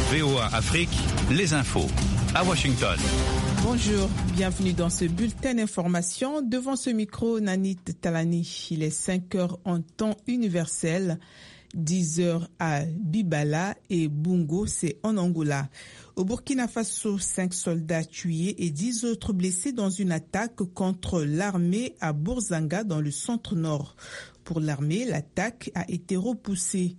VOA Afrique, les infos. À Washington. Bonjour, bienvenue dans ce bulletin d'information. Devant ce micro, Nanit Talani. Il est 5 heures en temps universel, 10 heures à Bibala et Bungo, c'est en Angola. Au Burkina Faso, 5 soldats tués et 10 autres blessés dans une attaque contre l'armée à Bourzanga dans le centre-nord. Pour l'armée, l'attaque a été repoussée.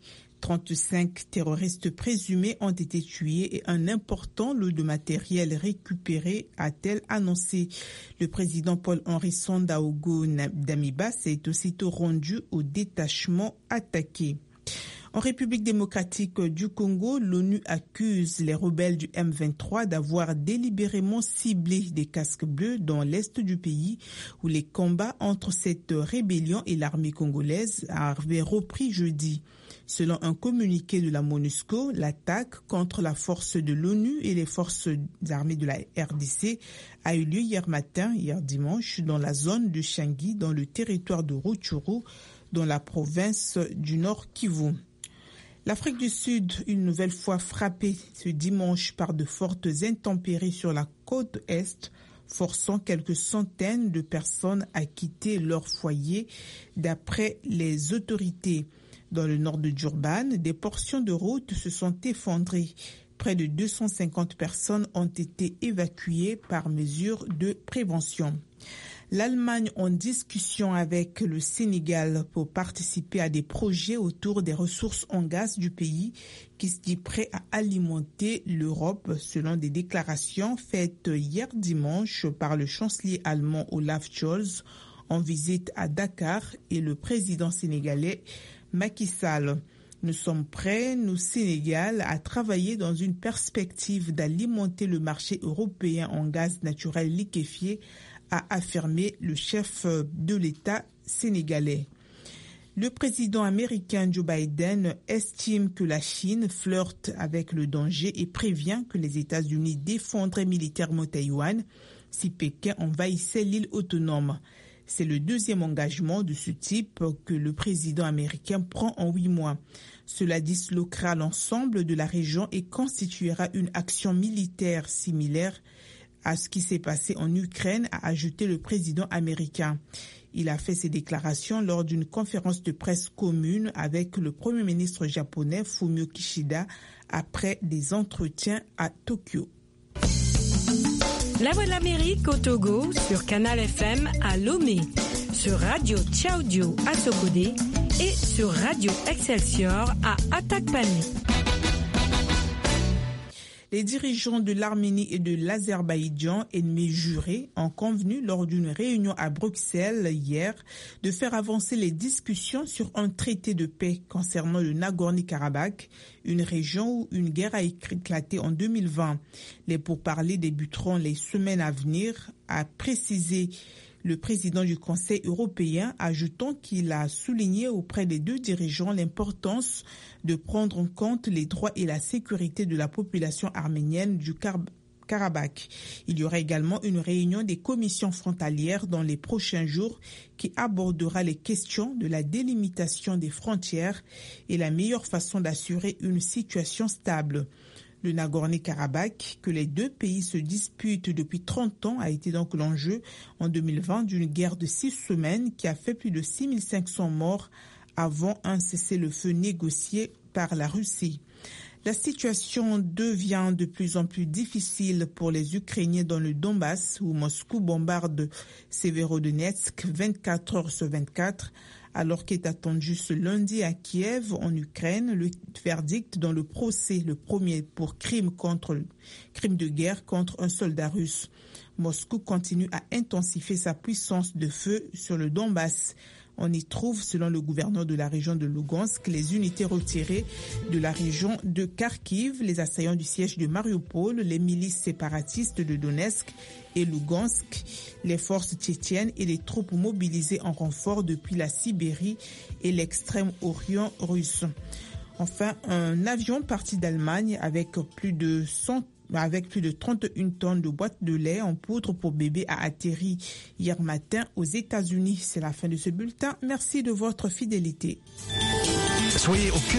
35 terroristes présumés ont été tués et un important lot de matériel récupéré, a-t-elle annoncé. Le président Paul-Henri Sandaogo Damiba s'est aussitôt rendu au détachement attaqué. En République démocratique du Congo, l'ONU accuse les rebelles du M23 d'avoir délibérément ciblé des casques bleus dans l'est du pays où les combats entre cette rébellion et l'armée congolaise avaient repris jeudi. Selon un communiqué de la MONUSCO, l'attaque contre la force de l'ONU et les forces armées de la RDC a eu lieu hier dimanche, dans la zone de Changi, dans le territoire de Rutshuru, dans la province du Nord Kivu. L'Afrique du Sud, une nouvelle fois frappée ce dimanche par de fortes intempéries sur la côte Est, forçant quelques centaines de personnes à quitter leur foyer, d'après les autorités. Dans le nord de Durban, des portions de route se sont effondrées. Près de 250 personnes ont été évacuées par mesure de prévention. L'Allemagne en discussion avec le Sénégal pour participer à des projets autour des ressources en gaz du pays qui se dit prêt à alimenter l'Europe selon des déclarations faites hier dimanche par le chancelier allemand Olaf Scholz en visite à Dakar et le président sénégalais Macky Sall. Nous sommes prêts, nous Sénégal, à travailler dans une perspective d'alimenter le marché européen en gaz naturel liquéfié, a affirmé le chef de l'État sénégalais. Le président américain Joe Biden estime que la Chine flirte avec le danger et prévient que les États-Unis défendraient militairement Taïwan si Pékin envahissait l'île autonome. C'est le deuxième engagement de ce type que le président américain prend en 8 mois. Cela disloquera l'ensemble de la région et constituera une action militaire similaire à ce qui s'est passé en Ukraine, a ajouté le président américain. Il a fait ces déclarations lors d'une conférence de presse commune avec le premier ministre japonais Fumio Kishida après des entretiens à Tokyo. La Voix de l'Amérique au Togo sur Canal FM à Lomé, sur Radio Tchaoudio à Sokodé et sur Radio Excelsior à Atakpané. Les dirigeants de l'Arménie et de l'Azerbaïdjan, ennemis jurés, ont convenu lors d'une réunion à Bruxelles hier de faire avancer les discussions sur un traité de paix concernant le Nagorno-Karabakh, une région où une guerre a éclaté en 2020. Les pourparlers débuteront les semaines à venir, a précisé le président du Conseil européen, ajoutant qu'il a souligné auprès des deux dirigeants l'importance de prendre en compte les droits et la sécurité de la population arménienne du Karabakh. Il y aura également une réunion des commissions frontalières dans les prochains jours qui abordera les questions de la délimitation des frontières et la meilleure façon d'assurer une situation stable. Le Nagorno-Karabakh, que les deux pays se disputent depuis 30 ans, a été donc l'enjeu en 2020 d'une guerre de 6 semaines qui a fait plus de 6500 morts avant un cessez-le-feu négocié par la Russie. La situation devient de plus en plus difficile pour les Ukrainiens dans le Donbass, où Moscou bombarde Severodonetsk 24 heures sur 24, alors qu'est attendu ce lundi à Kiev, en Ukraine, le verdict dans le procès, le premier pour crime de guerre contre un soldat russe. Moscou continue à intensifier sa puissance de feu sur le Donbass. On y trouve, selon le gouverneur de la région de Lugansk, les unités retirées de la région de Kharkiv, les assaillants du siège de Mariupol, les milices séparatistes de Donetsk et Lugansk, les forces tchétchènes et les troupes mobilisées en renfort depuis la Sibérie et l'extrême-orient russe. Enfin, un avion parti d'Allemagne avec plus de 31 tonnes de boîtes de lait en poudre pour bébé a atterri hier matin aux États-Unis. C'est la fin de ce bulletin. Merci de votre fidélité. Soyez au cœur